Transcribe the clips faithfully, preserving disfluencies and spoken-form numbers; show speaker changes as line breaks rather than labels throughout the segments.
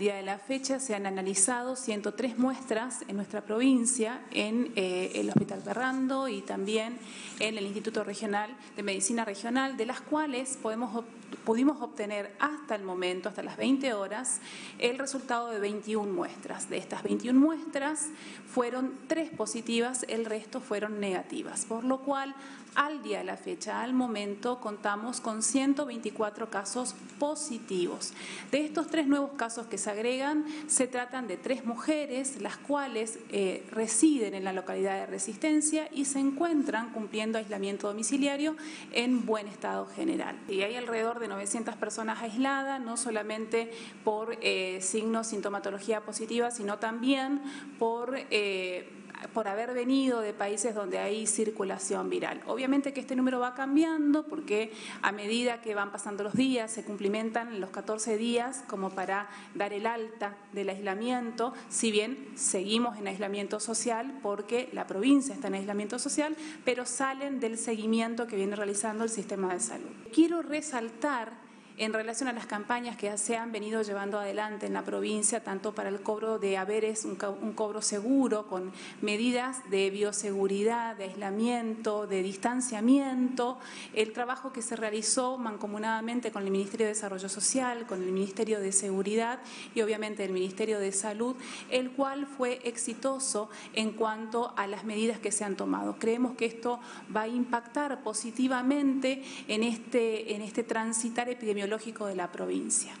día de la fecha se han analizado ciento tres muestras en nuestra provincia, en eh, el Hospital Ferrando y también en el Instituto Regional de Medicina Regional, de las cuales podemos, pudimos obtener hasta el momento, hasta las veinte horas, el resultado de veintiuna muestras. De estas veintiuna muestras fueron tres positivas, el resto fueron negativas, por lo cual al día de la fecha, al momento, contamos con ciento veinticuatro casos positivos. De estos tres nuevos casos que se agregan, se tratan de tres mujeres, las cuales eh, residen en la localidad de Resistencia y se encuentran cumpliendo aislamiento domiciliario en buen estado general. Y hay alrededor de novecientas personas aisladas, no solamente por eh, signos, sintomatología positiva, sino también por... Eh, por haber venido de países donde hay circulación viral. Obviamente que este número va cambiando porque a medida que van pasando los días se cumplimentan los catorce días como para dar el alta del aislamiento, si bien seguimos en aislamiento social porque la provincia está en aislamiento social, pero salen del seguimiento que viene realizando el sistema de salud. Quiero resaltar en relación a las campañas que se han venido llevando adelante en la provincia, tanto para el cobro de haberes, un, co un cobro seguro, con medidas de bioseguridad, de aislamiento, de distanciamiento, el trabajo que se realizó mancomunadamente con el Ministerio de Desarrollo Social, con el Ministerio de Seguridad y obviamente el Ministerio de Salud, el cual fue exitoso en cuanto a las medidas que se han tomado. Creemos que esto va a impactar positivamente en este, en este transitar epidemiológico de la provincia.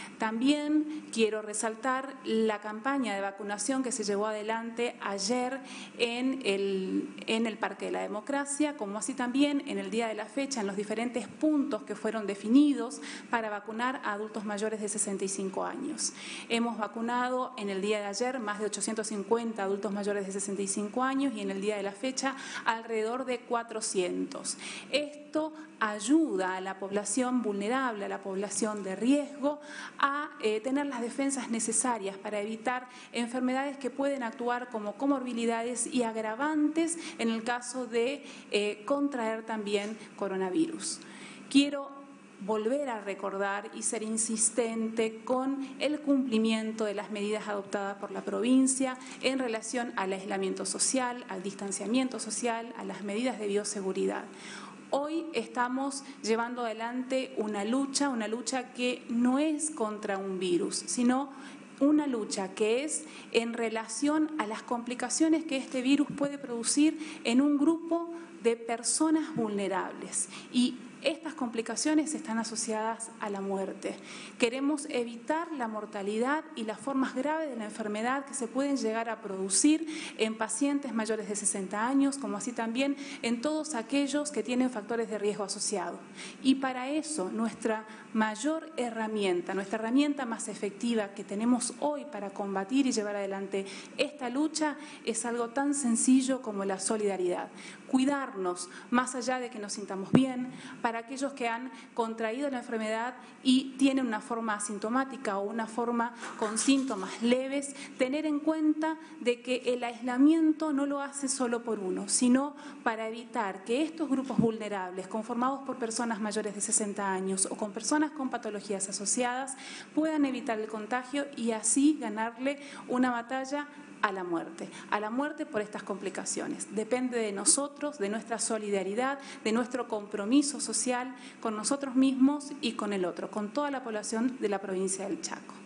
También quiero resaltar la campaña de vacunación que se llevó adelante ayer en el, en el Parque de la Democracia, como así también en el día de la fecha en los diferentes puntos que fueron definidos para vacunar a adultos mayores de sesenta y cinco años. Hemos vacunado en el día de ayer más de ochocientos cincuenta adultos mayores de sesenta y cinco años y en el día de la fecha alrededor de cuatrocientos. Esto ayuda a la población vulnerable, a la población de riesgo, a eh, tener las defensas necesarias para evitar enfermedades que pueden actuar como comorbilidades y agravantes en el caso de eh, contraer también coronavirus. Quiero volver a recordar y ser insistente con el cumplimiento de las medidas adoptadas por la provincia en relación al aislamiento social, al distanciamiento social, a las medidas de bioseguridad. Hoy estamos llevando adelante una lucha, una lucha que no es contra un virus, sino una lucha que es en relación a las complicaciones que este virus puede producir en un grupo de personas vulnerables. Y estas complicaciones están asociadas a la muerte. Queremos evitar la mortalidad y las formas graves de la enfermedad que se pueden llegar a producir en pacientes mayores de sesenta años, como así también en todos aquellos que tienen factores de riesgo asociados. Y para eso nuestra mayor herramienta, nuestra herramienta más efectiva que tenemos hoy para combatir y llevar adelante esta lucha es algo tan sencillo como la solidaridad. Cuidarnos más allá de que nos sintamos bien, para aquellos que han contraído la enfermedad y tienen una forma asintomática o una forma con síntomas leves, tener en cuenta de que el aislamiento no lo hace solo por uno, sino para evitar que estos grupos vulnerables, conformados por personas mayores de sesenta años o con personas con patologías asociadas, puedan evitar el contagio y así ganarle una batalla a la muerte, a la muerte por estas complicaciones. Depende de nosotros, de nuestra solidaridad, de nuestro compromiso social con nosotros mismos y con el otro, con toda la población de la provincia del Chaco.